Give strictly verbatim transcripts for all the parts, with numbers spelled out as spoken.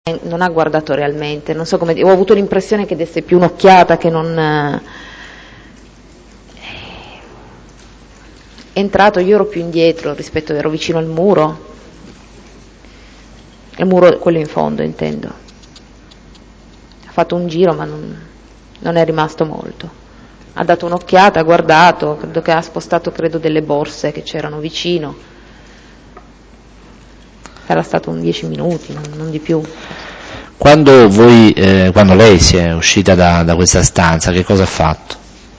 non ha guardato realmente, non so come dire, ho avuto l'impressione che desse più un'occhiata che non è entrato. Io ero più indietro rispetto, ero vicino al muro, il muro quello in fondo intendo, ha fatto un giro ma non, non è rimasto molto, ha dato un'occhiata, ha guardato, credo che ha spostato credo delle borse che c'erano vicino. Era stato un dieci minuti, non, non di più. Quando voi, eh, quando lei si è uscita da, da questa stanza, che cosa ha fatto?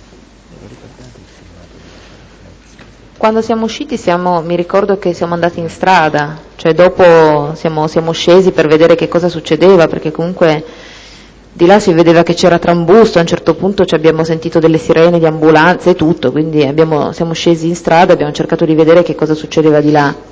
Quando siamo usciti siamo, mi ricordo che siamo andati in strada, cioè dopo siamo, siamo scesi per vedere che cosa succedeva, perché comunque di là si vedeva che c'era trambusto, a un certo punto ci abbiamo sentito delle sirene di ambulanze e tutto, quindi abbiamo, siamo scesi in strada e abbiamo cercato di vedere che cosa succedeva di là.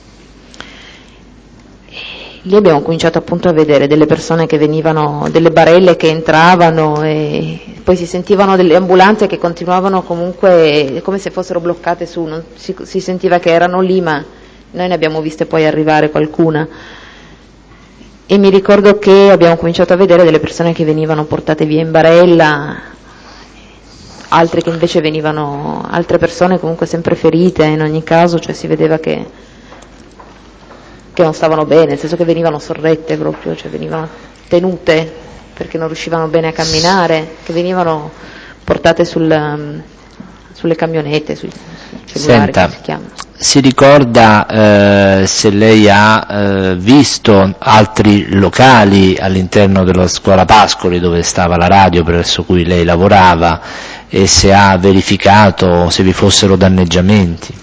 Lì abbiamo cominciato appunto a vedere delle persone che venivano, delle barelle che entravano e poi si sentivano delle ambulanze che continuavano comunque come se fossero bloccate su, non, si, si sentiva che erano lì, ma noi ne abbiamo viste poi arrivare qualcuna. E mi ricordo che abbiamo cominciato a vedere delle persone che venivano portate via in barella, altre che invece venivano, altre persone comunque sempre ferite in ogni caso, cioè si vedeva che che non stavano bene, nel senso che venivano sorrette proprio, cioè venivano tenute perché non riuscivano bene a camminare, che venivano portate sul, um, sulle camionette, sui cellulari. Senta, come si chiama? Si ricorda eh, se lei ha eh, visto altri locali all'interno della scuola Pascoli dove stava la radio presso cui lei lavorava e se ha verificato se vi fossero danneggiamenti?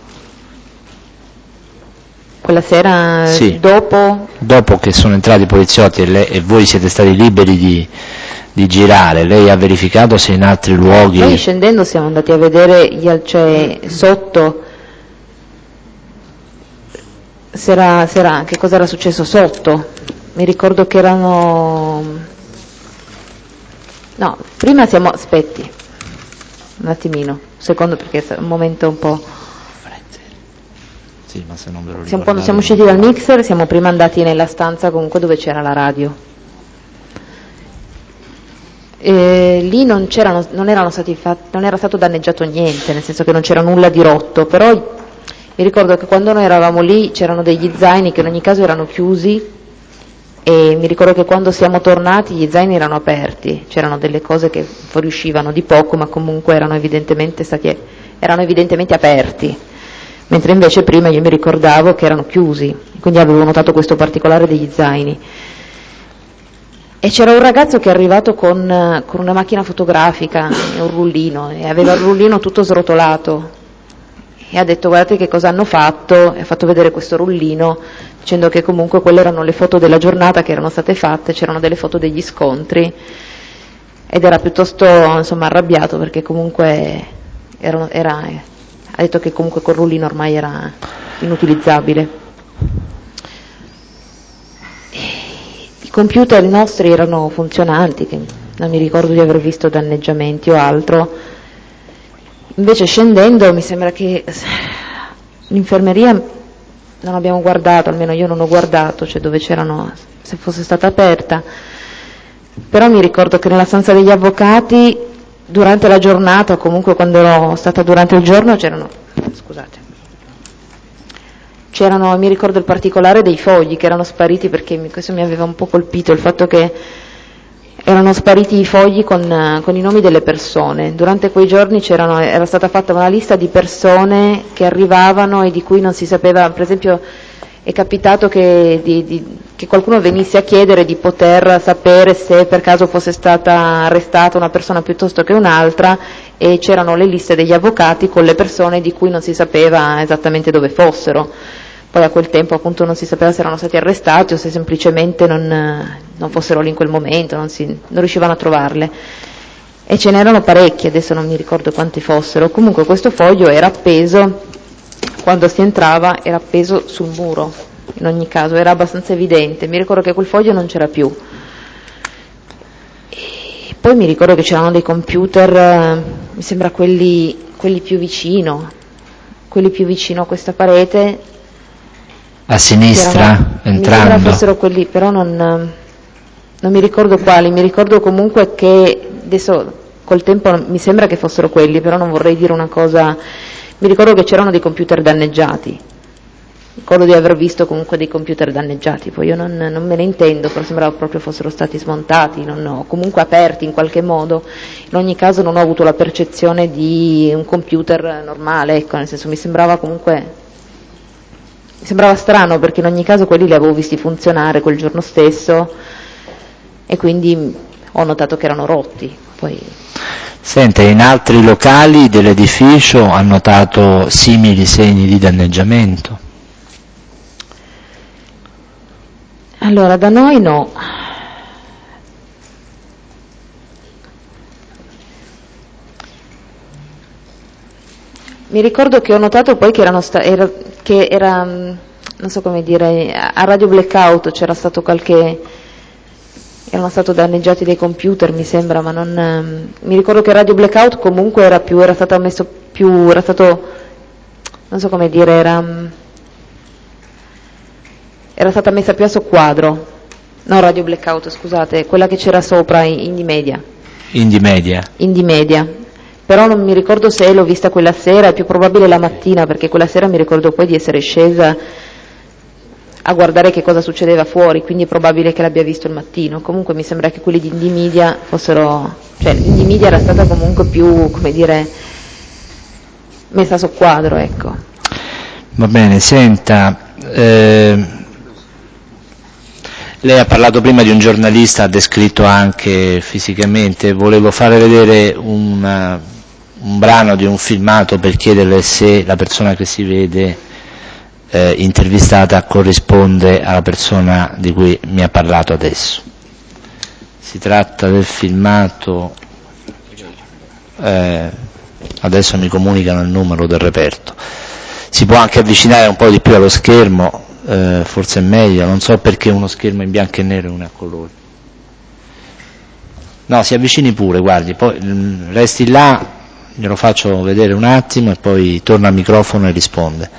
Quella sera Sì. dopo? Dopo che sono entrati i poliziotti e, lei, e voi siete stati liberi di, di girare, lei ha verificato se in altri luoghi... Noi scendendo siamo andati a vedere, gli, cioè sotto, se era, se era, che cosa era successo sotto. Mi ricordo che erano... No, prima siamo... aspetti, un attimino, secondo perché è un momento un po'... Sì, ma se non ve lo siamo, quando siamo usciti dal mixer siamo prima andati nella stanza comunque dove c'era la radio. E lì non, c'erano, non, erano stati fatti, non era stato danneggiato niente, nel senso che non c'era nulla di rotto, però mi ricordo che quando noi eravamo lì c'erano degli zaini che in ogni caso erano chiusi e mi ricordo che quando siamo tornati gli zaini erano aperti, c'erano delle cose che fuoriuscivano di poco ma comunque erano evidentemente, stati, erano evidentemente aperti, mentre invece prima io mi ricordavo che erano chiusi, quindi avevo notato questo particolare degli zaini. E c'era un ragazzo che è arrivato con, con una macchina fotografica e un rullino, e aveva il rullino tutto srotolato, e ha detto guardate che cosa hanno fatto, e ha fatto vedere questo rullino, dicendo che comunque quelle erano le foto della giornata che erano state fatte, c'erano delle foto degli scontri, ed era piuttosto insomma arrabbiato perché comunque erano, era, ha detto che comunque col rullino ormai era inutilizzabile. I computer nostri erano funzionanti, che non mi ricordo di aver visto danneggiamenti o altro, invece scendendo mi sembra che l'infermeria non abbiamo guardato, almeno io non ho guardato, cioè dove c'erano, se fosse stata aperta, però mi ricordo che nella stanza degli avvocati durante la giornata o comunque quando ero stata durante il giorno c'erano, scusate, c'erano, mi ricordo il particolare dei fogli che erano spariti, perché questo mi aveva un po' colpito, il fatto che erano spariti i fogli con, con i nomi delle persone. Durante quei giorni c'erano, era stata fatta una lista di persone che arrivavano e di cui non si sapeva, per esempio è capitato che, di, di, che qualcuno venisse a chiedere di poter sapere se per caso fosse stata arrestata una persona piuttosto che un'altra, e c'erano le liste degli avvocati con le persone di cui non si sapeva esattamente dove fossero. Poi a quel tempo appunto non si sapeva se erano stati arrestati o se semplicemente non, non fossero lì in quel momento, non, si, non riuscivano a trovarle. E ce n'erano parecchi, adesso non mi ricordo quanti fossero. Comunque questo foglio era appeso, quando si entrava era appeso sul muro, in ogni caso, era abbastanza evidente. Mi ricordo che quel foglio non c'era più. E poi mi ricordo che c'erano dei computer, mi sembra quelli, quelli più vicino, quelli più vicino a questa parete, A sinistra, C'erano, entrando? Mi sembra fossero quelli, però non, non mi ricordo quali, mi ricordo comunque che adesso col tempo mi sembra che fossero quelli, però non vorrei dire una cosa, mi ricordo che c'erano dei computer danneggiati, ricordo di aver visto comunque dei computer danneggiati, poi io non, non me ne intendo, però sembrava proprio fossero stati smontati, non ho, comunque aperti in qualche modo, in ogni caso non ho avuto la percezione di un computer normale, ecco, nel senso mi sembrava comunque... Mi sembrava strano perché in ogni caso quelli li avevo visti funzionare quel giorno stesso e quindi ho notato che erano rotti. Poi... Senta, in altri locali dell'edificio ha notato simili segni di danneggiamento? Allora, da noi no. Mi ricordo che ho notato poi che erano sta- era, che era, non so come dire, a Radio Blackout c'era stato qualche, erano stati danneggiati dei computer mi sembra, ma non, mi ricordo che Radio Blackout comunque era più, era stato messo più, era stato, non so come dire, era, era stata messa più a soqquadro, no Radio Blackout scusate, quella che c'era sopra, Indie Media. Indie Media. Indie Media. Però non mi ricordo se l'ho vista quella sera, è più probabile la mattina, perché quella sera mi ricordo poi di essere scesa a guardare che cosa succedeva fuori, quindi è probabile che l'abbia visto il mattino. Comunque mi sembra che quelli di Indie Media fossero, cioè Indie Media era stata comunque più, come dire, messa a soqquadro, ecco. Va bene, senta, eh, lei ha parlato prima di un giornalista, ha descritto anche fisicamente, volevo fare vedere una... un brano di un filmato per chiederle se la persona che si vede eh, intervistata corrisponde alla persona di cui mi ha parlato adesso. Si tratta del filmato, eh, adesso mi comunicano il numero del reperto, si può anche avvicinare un po' di più allo schermo, eh, forse è meglio, non so perché uno schermo in bianco e nero e uno a colori. No, si avvicini pure, guardi, poi resti là, glielo faccio vedere un attimo e poi torna al microfono e risponde.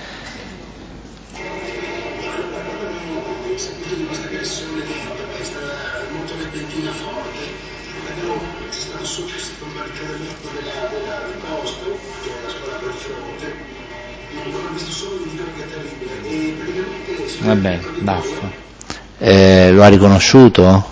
Va bene, basta. Eh, lo ha riconosciuto?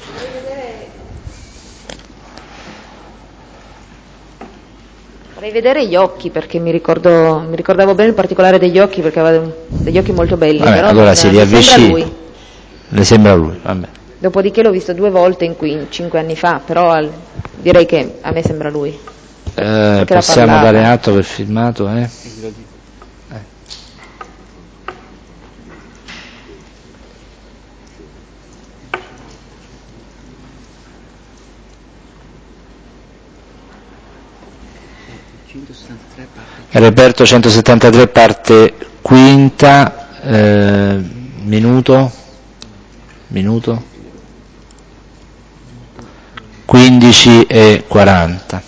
Vorrei vedere gli occhi perché mi, ricordo, mi ricordavo bene il particolare degli occhi perché aveva degli occhi molto belli. Vabbè, però allora non, si mi sembra lui. Le sembra lui? Vabbè. Dopodiché l'ho visto due volte in qui, cinque anni fa, però al, direi che a me sembra lui. Eh, possiamo dare atto per filmato, eh? eh. Reperto centosettantatré parte quinta, eh, minuto, minuto, quindici e quaranta.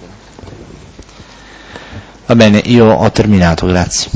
Va bene, io ho terminato, grazie.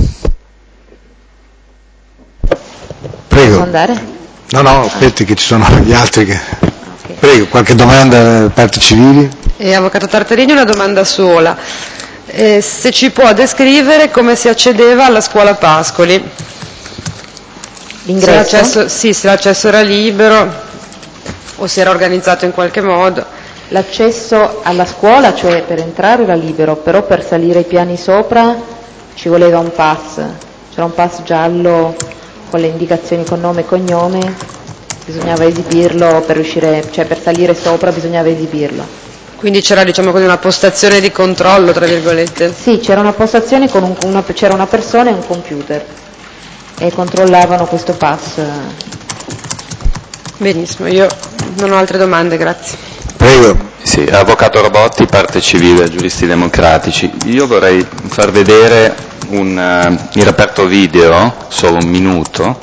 Prego. Posso andare? No, no, aspetti che ci sono gli altri che... Okay. Prego, qualche domanda da parti civili? Eh, Avvocato Tartarini, una domanda sola. Eh, se ci può descrivere come si accedeva alla scuola Pascoli? L'ingresso? Se l'accesso, sì, se l'accesso era libero o si era organizzato in qualche modo. L'accesso alla scuola, cioè per entrare era libero, però per salire ai piani sopra ci voleva un pass, c'era un pass giallo con le indicazioni con nome e cognome, bisognava esibirlo per riuscire, cioè per salire sopra bisognava esibirlo. Quindi c'era, diciamo così, una postazione di controllo, tra virgolette? Sì, c'era una postazione con un, una, c'era una persona e un computer e controllavano questo pass. Benissimo, io non ho altre domande, grazie. Prego. Sì, avvocato Robotti, parte civile, giuristi democratici. Io vorrei far vedere un, uh, il reperto video, solo un minuto,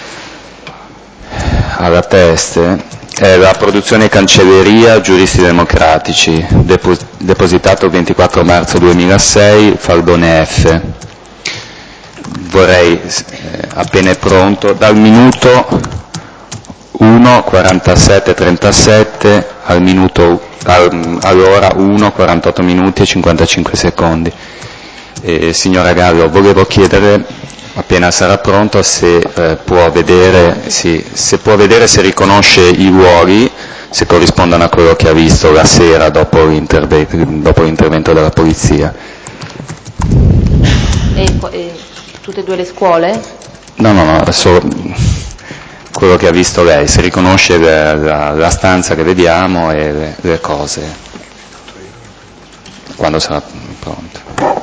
alla teste. È la produzione Cancelleria, Giuristi Democratici, depo- depositato il ventiquattro marzo duemilasei, Faldone F. vorrei, eh, appena è pronto, dal minuto uno, quarantasette, trentasette al minuto, al, all'ora uno, quarantotto minuti e cinquantacinque secondi. Eh, signora Gallo, volevo chiedere, appena sarà pronto, se, eh, può vedere, sì, se può vedere se riconosce i luoghi, se corrispondono a quello che ha visto la sera dopo, l'interve- dopo l'intervento della polizia. E, e tutte e due le scuole? No, no, no, solo quello che ha visto lei, se riconosce la, la, la stanza che vediamo e le, le cose, quando sarà pronto.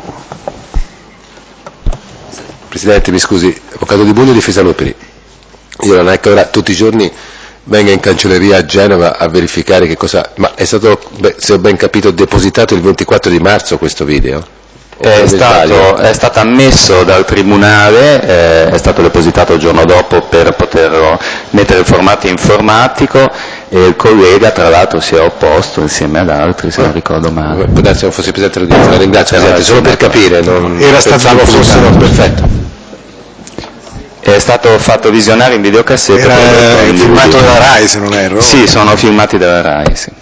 Presidente, mi scusi, avvocato Di Bullo e difesa Loperi. Io non è che ora tutti i giorni venga in cancelleria a Genova a verificare che cosa... Ma è stato, se ho ben capito, depositato il ventiquattro di marzo questo video? È stato, è stato ammesso dal Tribunale, eh, è stato depositato il giorno dopo per poterlo mettere in formato informatico e il collega tra l'altro si è opposto insieme ad altri, se non ricordo male. Può darsi che non fosse presente l'udienza, la ringrazio Presidente, solo per capire, non Era stato pensavo fossero perfetto. È stato fatto visionare in videocassetta. Era in filmato dalla RAI, se non erro? Sì, sono filmati dalla RAI, sì.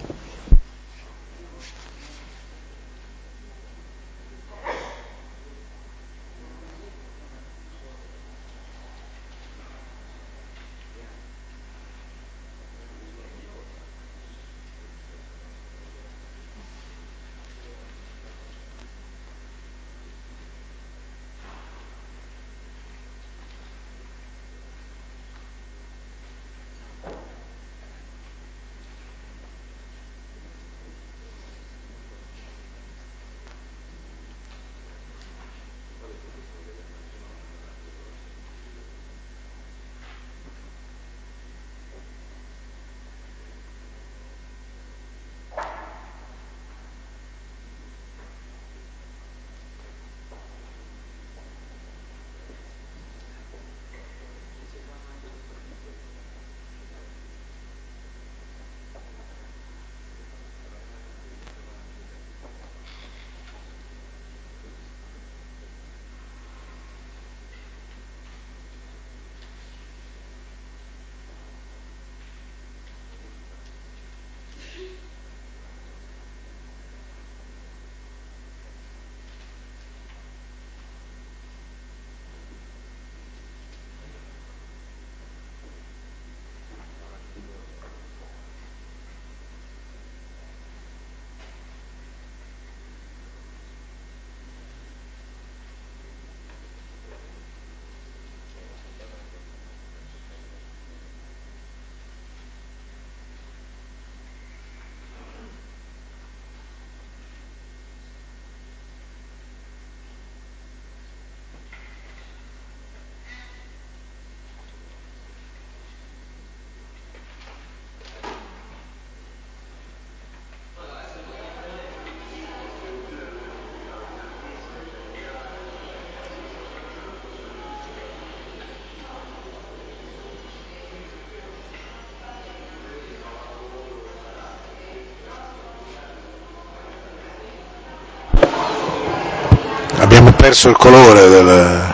Abbiamo perso il colore del...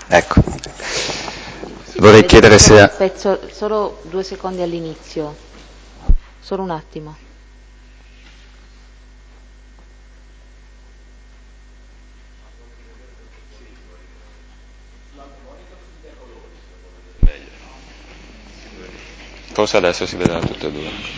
Ecco. Vorrei chiedere se... Pezzo, solo due secondi all'inizio, solo un attimo. Forse adesso si vedrà tutte e due.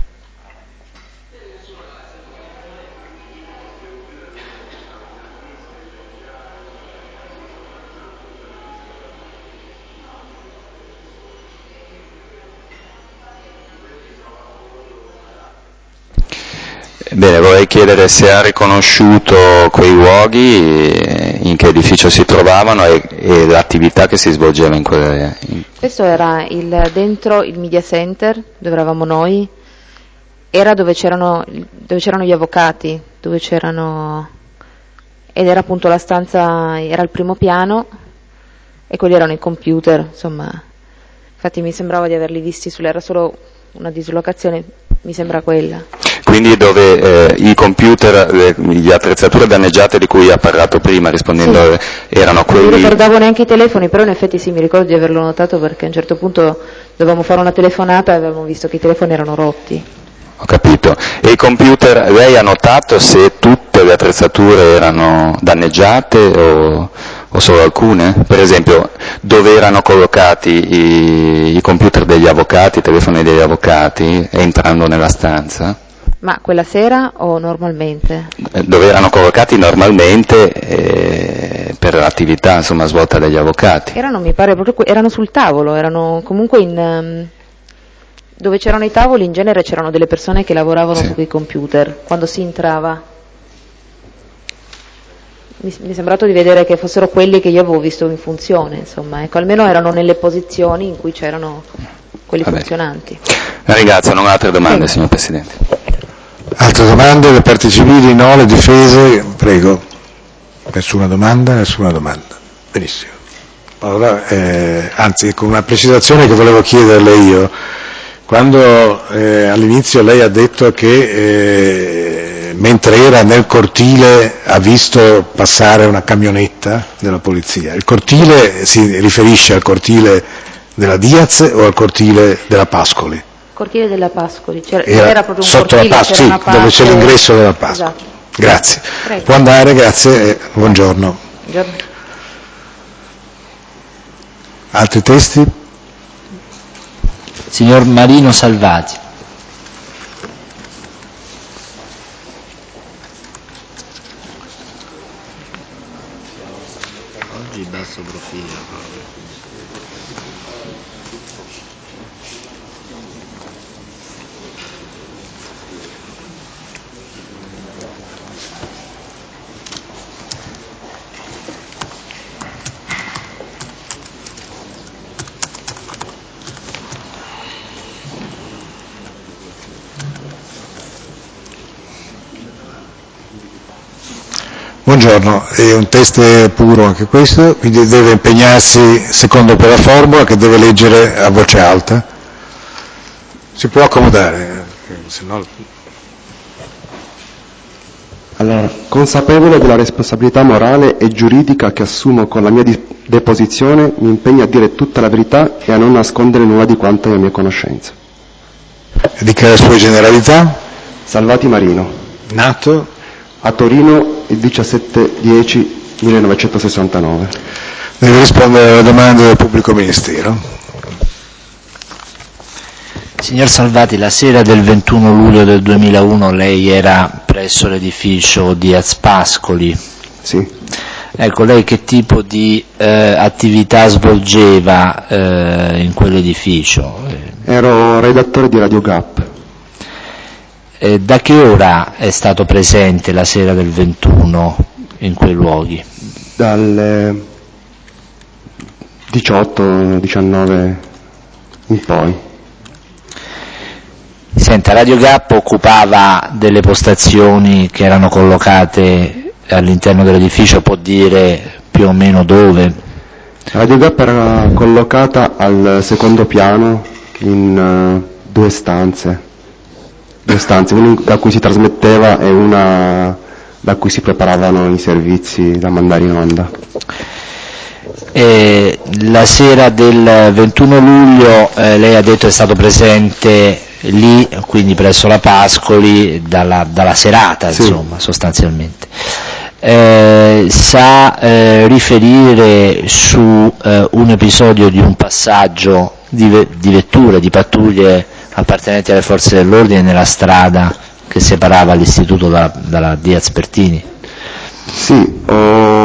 Bene, vorrei chiedere se ha riconosciuto quei luoghi, in che edificio si trovavano e, e l'attività che si svolgeva in quelle... In... Questo era il, dentro il media center, dove eravamo noi, era dove c'erano, dove c'erano gli avvocati, dove c'erano, ed era appunto la stanza, era il primo piano e quelli erano i computer, insomma, infatti mi sembrava di averli visti, sulle, era solo una dislocazione, mi sembra quella. Quindi dove eh, i computer, le, le attrezzature danneggiate di cui ha parlato prima rispondendo, sì, erano quelli... Non ricordavo neanche i telefoni, però in effetti sì, mi ricordo di averlo notato perché a un certo punto dovevamo fare una telefonata e avevamo visto che i telefoni erano rotti. Ho capito. E i computer, lei ha notato se tutte le attrezzature erano danneggiate o, o solo alcune? Per esempio, dove erano collocati i, i computer degli avvocati, i telefoni degli avvocati, entrando nella stanza? Ma quella sera o normalmente? Dove erano collocati normalmente eh, per l'attività insomma, svolta dagli avvocati. Erano, mi pare, proprio, erano sul tavolo, erano comunque in... Um, dove c'erano i tavoli in genere c'erano delle persone che lavoravano sì. su quei computer, quando si entrava. Mi, mi è sembrato di vedere che fossero quelli che io avevo visto in funzione, insomma, ecco, almeno erano nelle posizioni in cui c'erano quelli Vabbè. funzionanti. La ringrazio, non ho altre domande, sì. signor Presidente. Altre domande? Le parti civili? No? Le difese? Prego. Nessuna domanda? Nessuna domanda. Benissimo. Allora, eh, anzi, con una precisazione che volevo chiederle io, quando eh, all'inizio lei ha detto che eh, mentre era nel cortile ha visto passare una camionetta della polizia, il cortile si riferisce al cortile della Diaz o al cortile della Pascoli? Cortile della Pascoli, c'era, era, era proprio un sotto cortile, la Pascoli, sì, parte... dove c'è l'ingresso della Pascoli. Esatto. Grazie. Prego. Può andare, grazie e buongiorno. Buongiorno. Altri testi? Signor Marino Salvati. Oggi basso profilo. Buongiorno, è un test puro anche questo, quindi deve impegnarsi secondo per la formula che deve leggere a voce alta. Si può accomodare, se no... Allora, consapevole della responsabilità morale e giuridica che assumo con la mia deposizione, mi impegno a dire tutta la verità e a non nascondere nulla di quanto è a mia conoscenza. E di che le sue generalità? Salvati Marino. Nato? A Torino il diciassette dieci millenovecentosessantanove. Deve rispondere alle domande del pubblico ministero. Signor Salvati, la sera del ventuno luglio del duemilauno lei era presso l'edificio di Pascoli. Sì. Ecco, lei che tipo di eh, attività svolgeva eh, in quell'edificio? Ero redattore di Radio Gap. Eh, da che ora è stato presente la sera del ventuno in quei luoghi? Dalle diciotto diciannove in poi. Senta, Radio Gap occupava delle postazioni che erano collocate all'interno dell'edificio, può dire più o meno dove? Radio Gap era collocata al secondo piano in uh, due stanze. Due stanze, una da cui si trasmetteva e una da cui si preparavano i servizi da mandare in onda. Eh, la sera del ventuno luglio eh, lei ha detto è stato presente lì, quindi presso la Pascoli, dalla, dalla serata, Sì. insomma, sostanzialmente. Eh, sa eh, riferire su eh, un episodio di un passaggio di, ve- di vetture, di pattuglie appartenenti alle forze dell'ordine nella strada che separava l'istituto da, dalla Diaz Pertini? Sì, ho...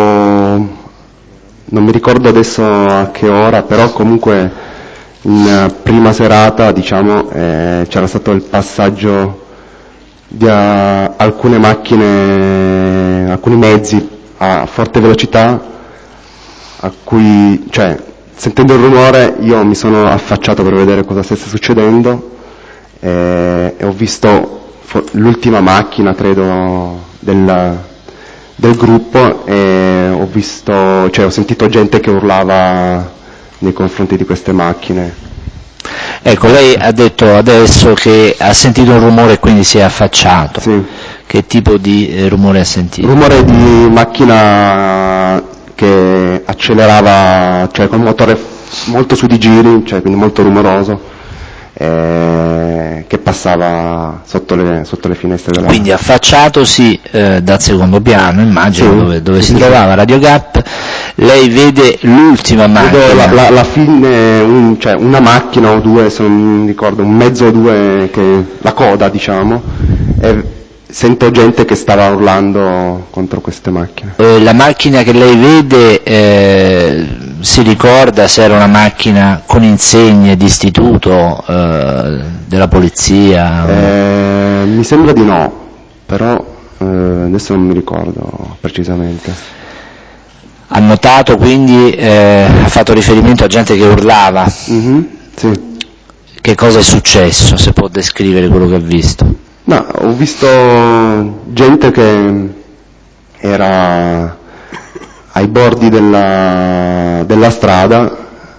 non mi ricordo adesso a che ora, però comunque in prima serata, diciamo, eh, c'era stato il passaggio di uh, alcune macchine, alcuni mezzi a forte velocità, a cui, cioè, sentendo il rumore io mi sono affacciato per vedere cosa stesse succedendo eh, e ho visto fo- l'ultima macchina, credo, del, del gruppo e ho visto, cioè ho sentito gente che urlava nei confronti di queste macchine. Ecco, lei ha detto adesso che ha sentito un rumore e quindi si è affacciato. Sì. Che tipo di eh, rumore ha sentito? Rumore di macchina che accelerava, cioè con un motore molto su di giri, cioè quindi molto rumoroso, eh, che passava sotto le, sotto le finestre della... Quindi affacciatosi eh, dal secondo piano, immagino, Sì, dove, dove sì, si sì, trovava Radio Gap, lei vede l'ultima macchina. Vedo la, la, la fine, un, cioè una macchina o due, se non mi ricordo, un mezzo o due, che, la coda diciamo, e sento gente che stava urlando contro queste macchine. Eh, la macchina che lei vede eh, si ricorda se era una macchina con insegne di istituto, eh, della polizia? Eh, mi sembra di no, però eh, adesso non mi ricordo precisamente. Ha notato quindi, eh, ha fatto riferimento a gente che urlava. Mm-hmm, sì. Che cosa è successo, se può descrivere quello che ha visto? No, ho visto gente che era ai bordi della, della strada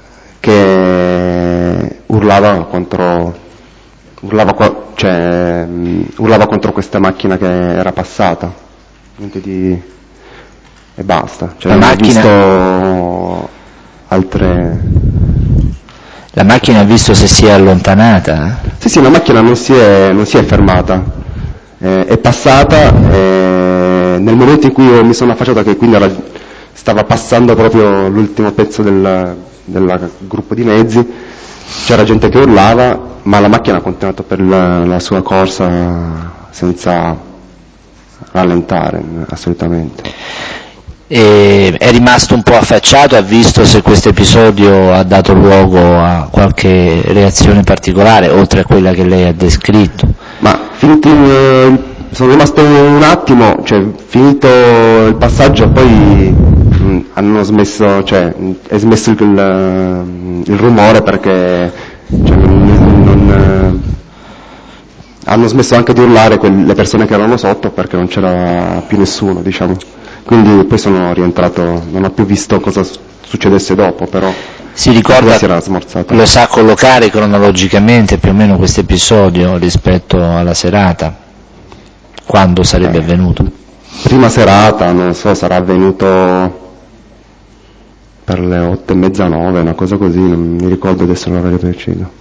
che urlava contro, urlava, qua, cioè, urlava contro questa macchina che era passata. Niente di... e basta. Cioè, La non macchina... ho visto altre... La macchina ha visto se si è allontanata? Sì, sì, la macchina non si è, non si è fermata, eh, è passata e nel momento in cui io mi sono affacciato, che quindi era, stava passando proprio l'ultimo pezzo del, del gruppo di mezzi, c'era gente che urlava, ma la macchina ha continuato per la, la sua corsa senza rallentare, assolutamente. E è rimasto un po' affacciato, ha visto se questo episodio ha dato luogo a qualche reazione particolare, oltre a quella che lei ha descritto? Ma finito il, sono rimasto un attimo, cioè finito il passaggio poi mh, hanno smesso, cioè è smesso il, il, il rumore perché cioè, non, non, hanno smesso anche di urlare quelle, le persone che erano sotto perché non c'era più nessuno, diciamo. Quindi poi sono rientrato, non ho più visto cosa succedesse dopo, però si ricorda, si era smorzata. Lo sa collocare cronologicamente più o meno questo episodio rispetto alla serata? Quando sarebbe eh, avvenuto? Prima serata, non so, sarà avvenuto per le otto e mezza, nove, una cosa così, non mi ricordo adesso l'orario preciso.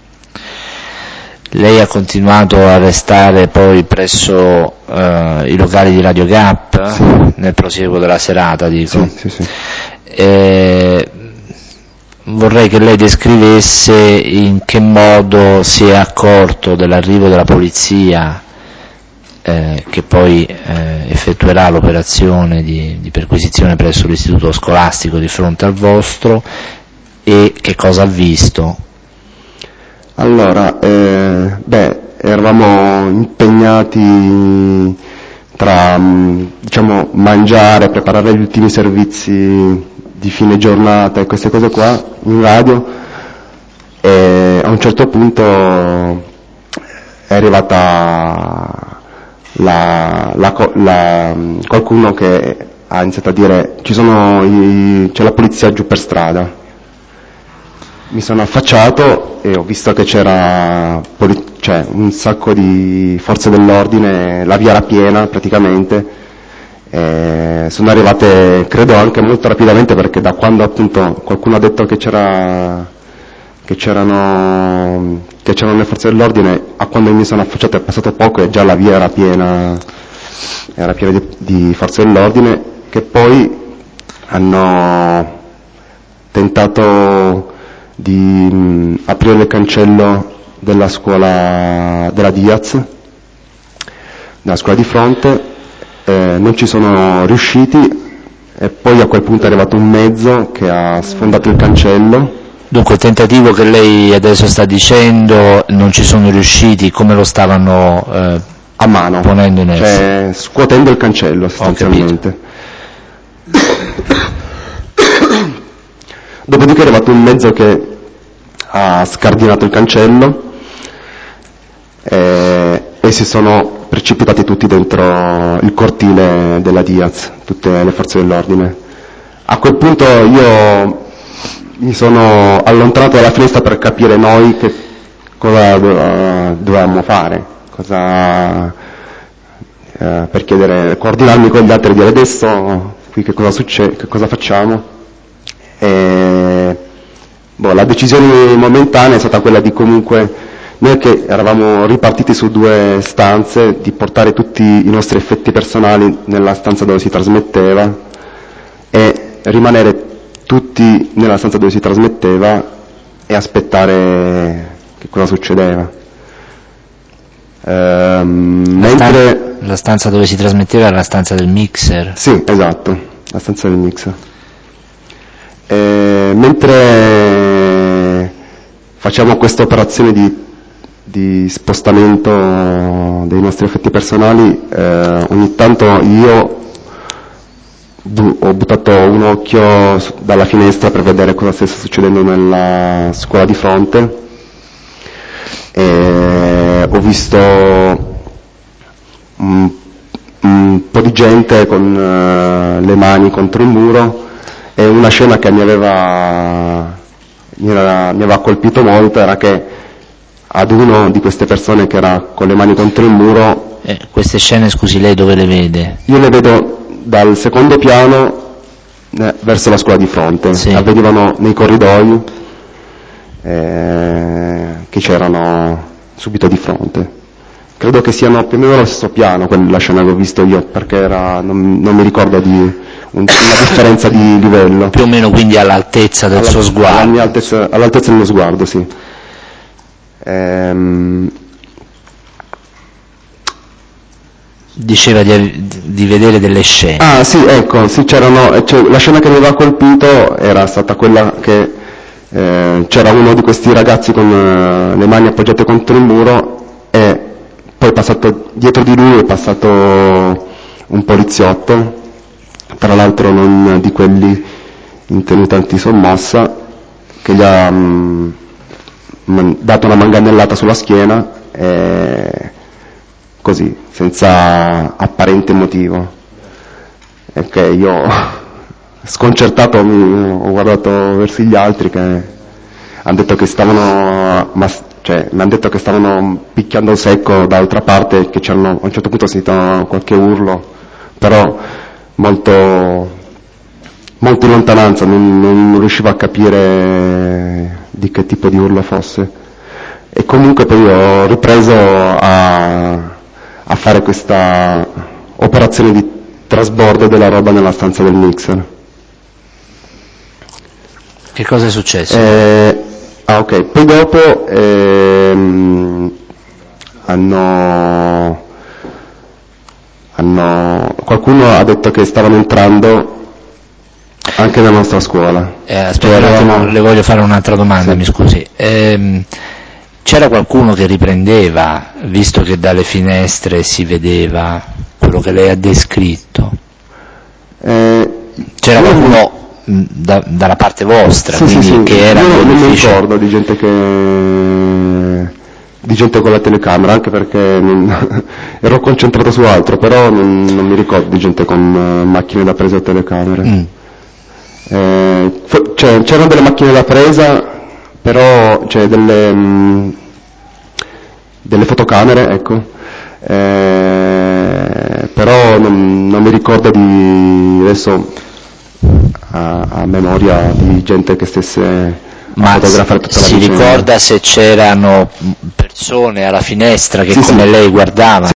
Lei ha continuato a restare poi presso eh, i locali di Radio Gap, sì, nel prosieguo della serata, dico. Sì, sì, sì. Eh, vorrei che lei descrivesse in che modo si è accorto dell'arrivo della polizia eh, che poi eh, effettuerà l'operazione di, di perquisizione presso l'istituto scolastico di fronte al vostro, e che cosa ha visto. Allora, eh, beh, eravamo impegnati tra, diciamo, mangiare, preparare gli ultimi servizi di fine giornata e queste cose qua in radio, e a un certo punto è arrivata la, la, la, qualcuno che ha iniziato a dire ci sono i, c'è la polizia giù per strada. Mi sono affacciato e ho visto che c'era poli- cioè, un sacco di forze dell'ordine, la via era piena praticamente, Eh, sono arrivate, credo, anche molto rapidamente, perché da quando appunto qualcuno ha detto che c'era che c'erano che c'erano le forze dell'ordine a quando mi sono affacciato è passato poco e già la via era piena era piena di, di forze dell'ordine, che poi hanno tentato di mh, aprire il cancello della scuola della Diaz, della scuola di fronte. Eh, non ci sono riusciti e poi a quel punto è arrivato un mezzo che ha sfondato il cancello. Dunque il tentativo che lei adesso sta dicendo, non ci sono riusciti, come lo stavano eh, a mano, ponendo in essere? Cioè, scuotendo il cancello sostanzialmente. Dopodiché è arrivato un mezzo che ha scardinato il cancello eh, e si sono precipitati tutti dentro il cortile della Diaz, tutte le forze dell'ordine. A quel punto io mi sono allontanato dalla finestra per capire noi che cosa dovevamo fare, cosa, eh, per chiedere, coordinarmi con gli altri e dire adesso qui che cosa succede, che cosa facciamo. E, boh, la decisione momentanea è stata quella di comunque, noi che eravamo ripartiti su due stanze, di portare tutti i nostri effetti personali nella stanza dove si trasmetteva e rimanere tutti nella stanza dove si trasmetteva e aspettare che cosa succedeva. Ehm, la, mentre... stanza, la stanza dove si trasmetteva era la stanza del mixer? Sì, esatto, la stanza del mixer. E mentre facciamo questa operazione di, di spostamento dei nostri effetti personali, eh, ogni tanto io bu- ho buttato un occhio dalla finestra per vedere cosa stesse succedendo nella scuola di fronte e ho visto un, un po' di gente con uh, le mani contro il muro. E una scena che mi aveva, mi, era, mi aveva colpito molto era che ad uno di queste persone che era con le mani contro il muro... Eh, queste scene, scusi, lei dove le vede? Io le vedo dal secondo piano eh, verso la scuola di fronte, sì. Avvenivano nei corridoi eh, che c'erano subito di fronte. Credo che siano più o meno allo stesso piano quella scena che ho visto io, perché era, non, non mi ricordo di un, una differenza di livello. Più o meno quindi all'altezza del Alla, suo sguardo? Alla mia altezza, all'altezza dello sguardo, sì. Ehm... Diceva di, di vedere delle scene. Ah sì, ecco, sì, c'erano, cioè, la scena che mi aveva colpito era stata quella che eh, c'era uno di questi ragazzi con eh, le mani appoggiate contro il muro e poi passato, dietro di lui è passato un poliziotto, tra l'altro non di quelli in tenuta antisommossa, che gli ha mh, man, dato una manganellata sulla schiena e così, senza apparente motivo. E che io, sconcertato, mi, ho guardato verso gli altri che hanno detto che stavano... Ma, Cioè, mi hanno detto che stavano picchiando il secco da altra parte e che c'erano, a un certo punto ho sentito qualche urlo, però molto, molto in lontananza, non, non riuscivo a capire di che tipo di urlo fosse. E comunque poi ho ripreso a, a fare questa operazione di trasbordo della roba nella stanza del mixer. Che cosa è successo? Eh, Ah ok, poi dopo ehm, hanno, hanno, qualcuno ha detto che stavano entrando anche nella nostra scuola. Eh, aspetta un attimo, le voglio fare un'altra domanda, sì. Mi scusi. Ehm, c'era qualcuno che riprendeva, visto che dalle finestre si vedeva quello che lei ha descritto? Eh, c'era qualcuno... Da, dalla parte vostra, sì, quindi sì, sì. che era io non mi ricordo di gente che di gente con la telecamera, anche perché non, ero concentrato su altro, però non, non mi ricordo di gente con uh, macchine da presa o telecamere. Mm. Eh, fo- cioè, c'erano delle macchine da presa, però cioè, delle, mh, delle fotocamere, ecco. Eh, però però non, non mi ricordo di adesso a, a memoria di gente che stesse ma fotografare tutta la si vicenda. ricorda se c'erano persone alla finestra che Sì, come sì. lei guardavano?